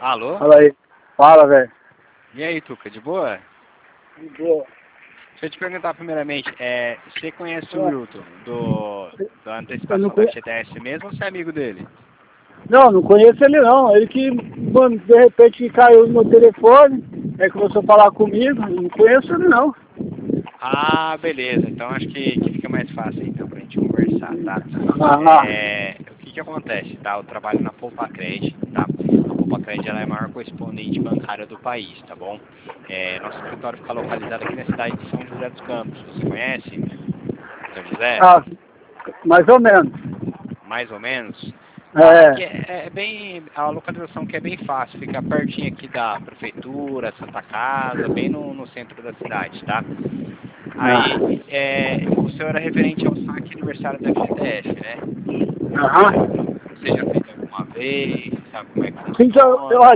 Alô? Fala aí. Fala, velho. E aí, Tuca, de boa? De boa. Deixa eu te perguntar primeiramente, você conhece o Wilton da Eu não antecipação da conheço. FGTS mesmo ou você é amigo dele? Não conheço ele não. Ele que, mano, de repente caiu no meu telefone, aí começou a falar comigo. Não conheço ele não. Ah, beleza. Então acho que fica mais fácil então pra gente conversar, tá? Ah, O que acontece, tá? Eu trabalho na Poupa-Cred, tá? A Poupa-Cred ela é a maior correspondente bancária do país, tá bom? Nosso escritório fica localizado aqui na cidade de São José dos Campos. Você conhece São José? ah, mais ou menos. Mais ou menos? Tá, aqui É. é bem, a localização que é bem fácil, fica pertinho aqui da prefeitura, Santa Casa, bem no centro da cidade, tá? Ah, Aí, o seu era referente ao saque aniversário da FGTS, né? aham. Você já fez alguma vez, sabe como é que Fiz, funciona? olha,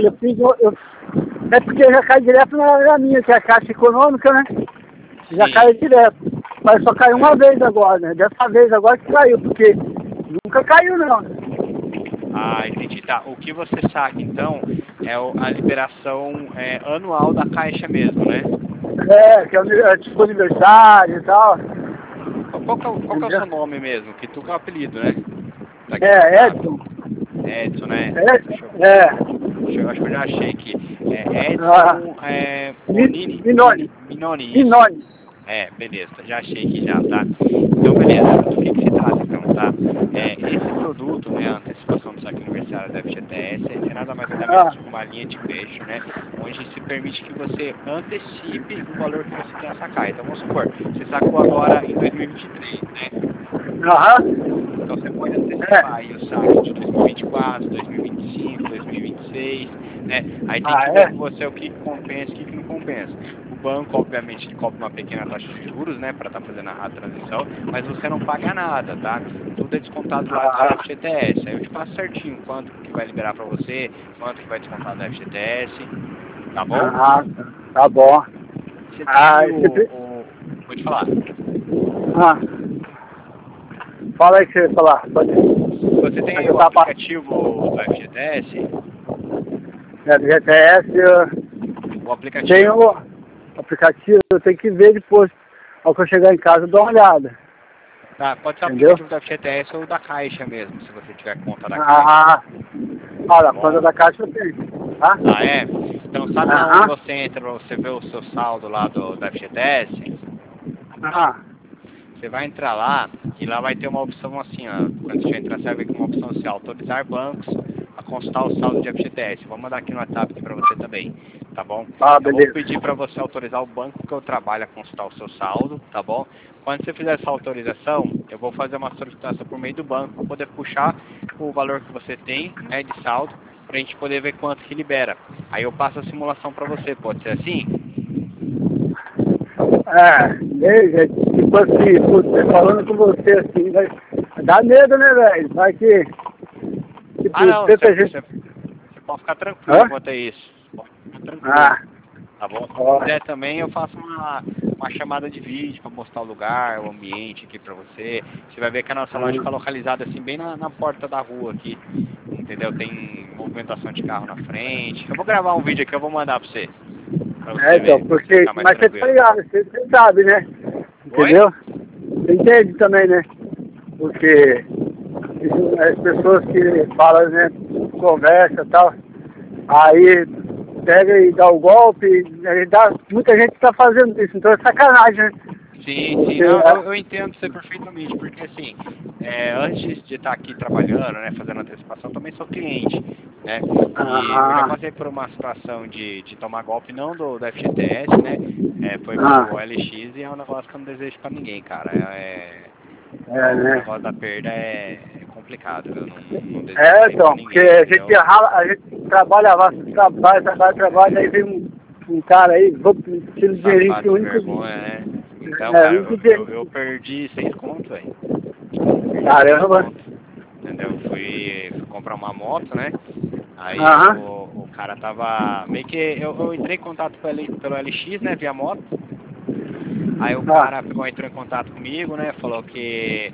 é porque já cai direto na minha, que é a Caixa Econômica, né? Já caiu Sim, direto. Mas só caiu uma certo. vez agora, né? Dessa vez agora que caiu, porque nunca caiu não. Ah, entendi. Tá, o que você saca, então, é a liberação anual da Caixa mesmo, né? É, que é tipo aniversário e tal. Qual que é o Entendeu? seu nome mesmo? Que tu que é o apelido, né? Tá aqui no É, WhatsApp. Edson. Edson, né? É. Eu acho que eu já achei aqui. É Ah, Edson Bonini, Minone. Minoni, isso. Minone. Beleza, já achei aqui já, tá? Então, beleza, do que se trata então, tá? Esse produto, né, a antecipação do saque aniversário da FGTS, é nada mais nada menos Ah, que uma linha de crédito, né, onde se permite que você antecipe o valor que você quer sacar. Então, vamos supor, você sacou agora em 2023, né? aham. Então, você pode antecipar É. aí o saque de 2024, 2025, 2026, né? Aí tem Ah, que ver é? com você o que compensa e o que não compensa. O banco, obviamente, ele cobra uma pequena taxa de juros, né, para estar fazendo a transição, mas você não paga nada, tá? Tudo é descontado lá do seu Ah, FGTS. Aí eu te passo certinho quanto que vai liberar para você, quanto que vai descontar do FGTS, tá bom? ah, tá bom. Você Ah, tem Pode falar. ah, fala aí que você ia falar. Pode. Você tem Mas aí eu o tava aplicativo do FGTS? do GTS, O tem aplicativo. o aplicativo, eu tenho que ver depois. Ao que eu chegar em casa, eu dou uma olhada. Tá, pode ser o Entendeu? aplicativo da FGTS ou da Caixa mesmo, se você tiver conta da Caixa, Ah, tá olha, a conta bom? da caixa eu tenho. Tá? Ah, é? Então, sabe lá onde Aham. você entra pra você ver o seu saldo lá da FGTS? Ah, Você vai entrar lá e lá vai ter uma opção assim, ó. Quando você entrar, você vai ver que uma opção assim, autorizar bancos a consultar o saldo de FGTS. Vou mandar aqui no WhatsApp aqui para você também, tá bom? Eu vou beleza. pedir para você autorizar o banco que eu trabalho a consultar o seu saldo, tá bom? Quando você fizer essa autorização, eu vou fazer uma solicitação por meio do banco para poder puxar o valor que você tem, né, de saldo, para a gente poder ver quanto que libera. Aí eu passo a simulação para você, pode ser assim? Tipo assim, putz, falando com você assim, vai dá medo, né, velho? Vai que, Ah, tipo, não, tanta gente. você pode ficar tranquilo Hã? quanto a isso. Pode ficar tranquilo. Ah, Tá bom? Se ó. quiser também, eu faço uma chamada de vídeo para mostrar o lugar, o ambiente aqui para você. Você vai ver que a nossa loja fica localizada assim, bem na porta da rua aqui. Entendeu? Tem movimentação de carro na frente. Eu vou gravar um vídeo aqui, eu vou mandar para você. Para você ver, Então, pra você porque. ficar mais Mas você tá tranquilo. ligado, você sabe, né? Oi? Entendeu? Você entende também, né? Porque as pessoas que falam, né, conversa e tal, aí pega e dá o golpe, aí muita gente está fazendo isso, então é sacanagem, né? Sim, sim, Você, não, eu entendo você perfeitamente, porque assim, antes de estar aqui trabalhando, né, fazendo antecipação, também sou cliente, né, e eu já ah, passei por uma situação de tomar golpe, não do FGTS, né, foi ah, pelo LX e é um negócio que eu não desejo pra ninguém, cara, o né? negócio da perda é complicado, eu não desejo isso aí pra Então, porque ninguém, a gente entendeu? rala, a gente trabalha, aí vem um cara aí, vou tira o dinheirinho que Safado o sem único, vergonha, né? Então, o cara, único eu dinheirinho. perdi 6 contos, velho. Perdi seis Caramba, contos. Entendeu? Fui comprar uma moto, né? Aí aham, o cara tava. Meio que. Eu entrei em contato pelo LX, né? Via moto. Aí o ah, cara entrou em contato comigo, né? Falou que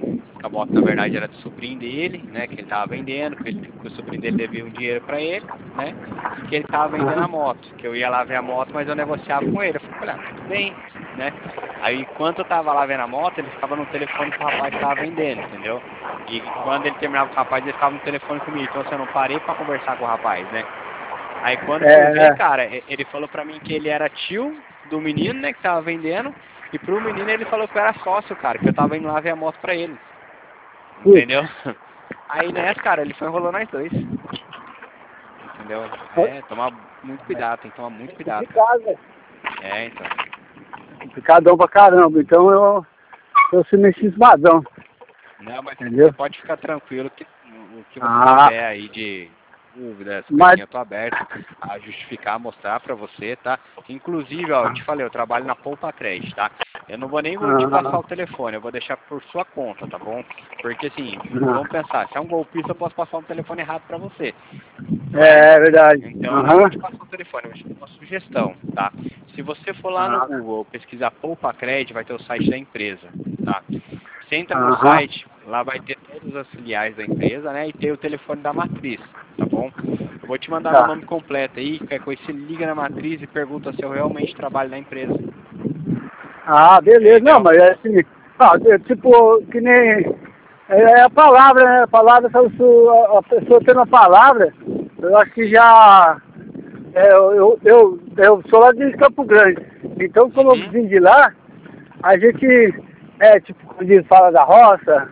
que a moto na verdade era do sobrinho dele, né? Que ele tava vendendo, que o sobrinho dele devia um dinheiro pra ele, né? E que ele tava vendendo a moto, que eu ia lá ver a moto, mas eu negociava com ele. Eu falei, olha, tudo bem, né? Aí enquanto eu tava lá vendo a moto, ele ficava no telefone com o rapaz que tava vendendo, entendeu? E quando ele terminava com o rapaz, ele ficava no telefone comigo, então assim, eu não parei pra conversar com o rapaz, né? Aí quando eu vi, cara, ele falou pra mim que ele era tio do menino, né, que tava vendendo, e pro menino ele falou que eu era sócio, cara, que eu tava indo lá ver a moto pra ele. Entendeu? Aí nessa, cara, ele foi enrolando nós dois. Entendeu? Tomar muito cuidado, tem que tomar muito cuidado. Então. Complicadão pra caramba, então eu sou meio cismadão. Não, mas entendeu? Você pode ficar tranquilo que o que você tiver aí de dúvidas, eu tô aberto a justificar, mostrar pra você, tá? Inclusive, ó, eu te falei, eu trabalho na Poupa Crédito, tá? Eu não vou nem te passar o telefone, eu vou deixar por sua conta, tá bom? Porque assim, vamos pensar, se é um golpista, eu posso passar um telefone errado pra você. É verdade. Então, eu não vou te passar o telefone, eu vou te dar uma sugestão, tá? Se você for lá no Google pesquisar Poupa Crédito, vai ter o site da empresa, tá? Você entra no site, lá vai ter todas as filiais da empresa, né? E tem o telefone da matriz, tá bom? Eu vou te mandar meu nome completo aí, qualquer coisa você liga na matriz e pergunta se eu realmente trabalho na empresa. Beleza. Não, mas é assim, tipo, que nem... É a palavra, né? A palavra, a pessoa tendo a palavra, eu acho que já... Eu sou lá de Campo Grande, então como eu vim de lá, a gente... tipo, quando diz, fala da roça,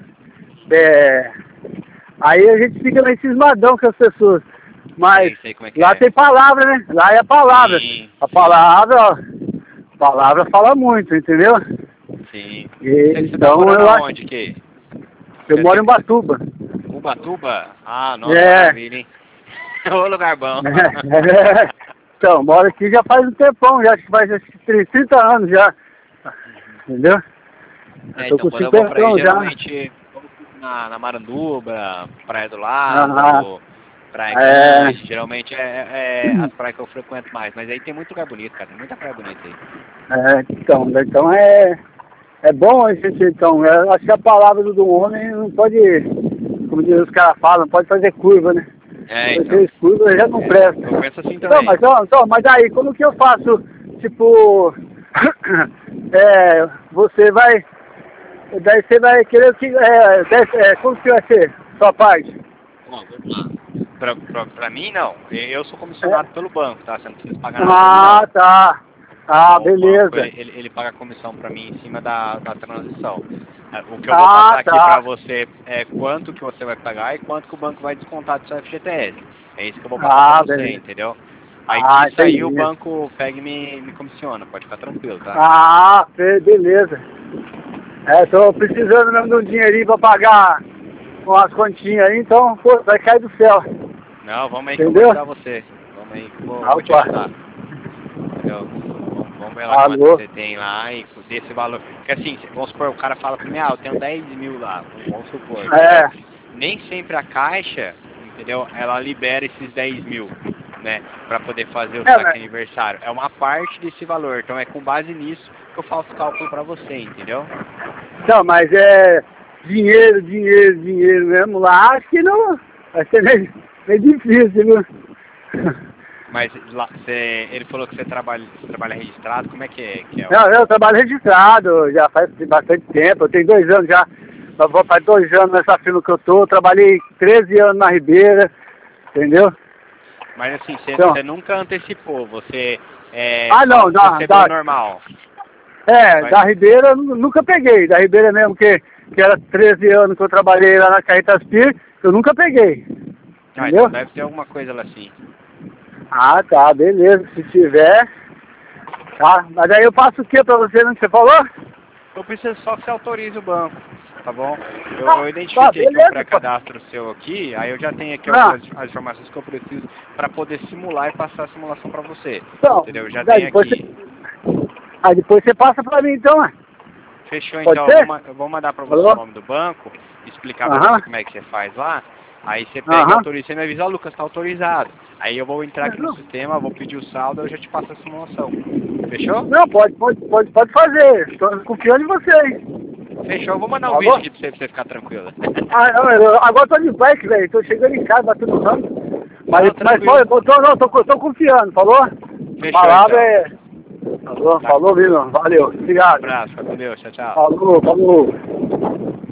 aí a gente fica meio cismadão com as pessoas. Mas sei como é lá tem palavra, né? Lá é a palavra. Sim. A palavra fala muito, entendeu? Sim. Então você tá morando onde, que? Eu moro em Ubatuba. Ubatuba? Ah, nossa, maravilha, hein? Ô, lugar bom. Então, moro aqui já faz um tempão, já acho que faz 30 anos já. Entendeu? Então quando eu vou pra aí, geralmente na Maranduba, Praia do Lago, Praia Grande, geralmente as praias que eu frequento mais, mas aí tem muito lugar bonito, cara, tem muita praia bonita aí. Então é bom a gente, então, eu acho que a palavra do homem não pode, como diz os caras falam, não pode fazer curva, né? Então. Curva já não presta. Eu penso assim também. Mas aí, como que eu faço, tipo, você vai... Daí você vai querer que... como que vai ser sua parte? Bom, vamos lá. Pra mim, não. Eu sou comissionado pelo banco, tá? Você não precisa pagar nada. Tá. Então, Beleza. O banco, ele paga a comissão pra mim em cima da transição. O que eu vou passar aqui pra você é quanto que você vai pagar e quanto que o banco vai descontar do seu FGTS. É isso que eu vou passar pra você, entendeu? Aí disso aí o banco pega e me comissiona, pode ficar tranquilo, tá? Beleza. Tô precisando mesmo de um dinheirinho pra pagar umas continhas aí, então, pô, vai cair do céu. Não, vamos aí que eu vou ajudar você. Vamos aí que eu vou te ajudar. Entendeu? Vamos ver lá quanto você tem lá e desse valor. Porque assim, vamos supor, o cara fala pra mim, eu tenho 10 mil lá, vamos supor. Nem sempre a Caixa, entendeu? Ela libera esses 10 mil, né? Pra poder fazer o saque aniversário. É uma parte desse valor, então é com base nisso que eu faço o cálculo pra você, entendeu? Não, mas dinheiro mesmo lá, acho que não vai ser meio difícil, viu? Mas lá, ele falou que você trabalha registrado, como é que é? Não, eu trabalho registrado, já faz bastante tempo, eu tenho 2 anos já, vou fazer 2 anos nessa firma que eu tô, trabalhei 13 anos na Ribeira, entendeu? Mas assim, você nunca antecipou, você normal. Da Ribeira eu nunca peguei, da Ribeira mesmo, que era 13 anos que eu trabalhei lá na Caritaspir, eu nunca peguei. Entendeu? Então deve ter alguma coisa lá assim. Beleza, se tiver. Mas aí eu passo o que pra você, não que você falou? Eu preciso só que você autorize o banco, tá bom? Eu identifiquei aqui o pré-cadastro seu aqui, aí eu já tenho aqui as informações que eu preciso para poder simular e passar a simulação para você. Entendeu? Eu já tenho aqui. Depois você passa para mim então, Fechou, então. Eu vou mandar para você o nome do banco, explicar para você como é que você faz lá. Aí você pega e autoriza, você me avisa, Lucas, tá autorizado. Aí eu vou entrar aqui no sistema, vou pedir o saldo, eu já te passo a simulação. Fechou? Não, pode fazer. Estou confiando em você, hein? Fechou, eu vou mandar um Falou? vídeo aqui pra você ficar tranquilo. Ah, não, agora eu tô de bike, velho. Tô chegando em casa, batendo no ramo. Mas tô confiando, falou? Fechou, Palavra então. é. Falou, falou, Vino. Valeu. Um Obrigado. abraço, fica com Deus, tchau, tchau. Falou, falou.